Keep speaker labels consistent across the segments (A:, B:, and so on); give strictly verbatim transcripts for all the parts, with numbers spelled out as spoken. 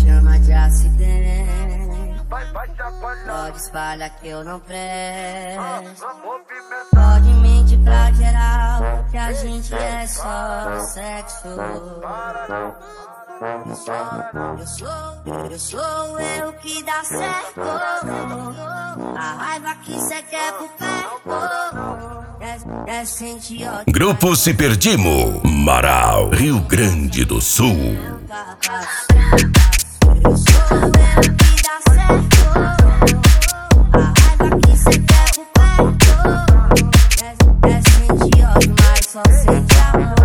A: chama de acidente. Pode espalhar que eu não presto. Pode mentir pra geral que a gente é só sexo. Eu sou, eu sou, eu sou eu que dá certo. A raiva que cê quer por perto. É, é sentir ódio.
B: Grupo Se Perdimo, Marau, Rio Grande do Sul.
A: Eu sou eu que dá certo. A raiva que cê quer por perto. É, é sentir ódio, mas só sente amor.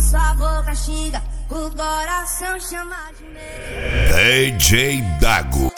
A: O coração chama de medo.
B: D J Dago.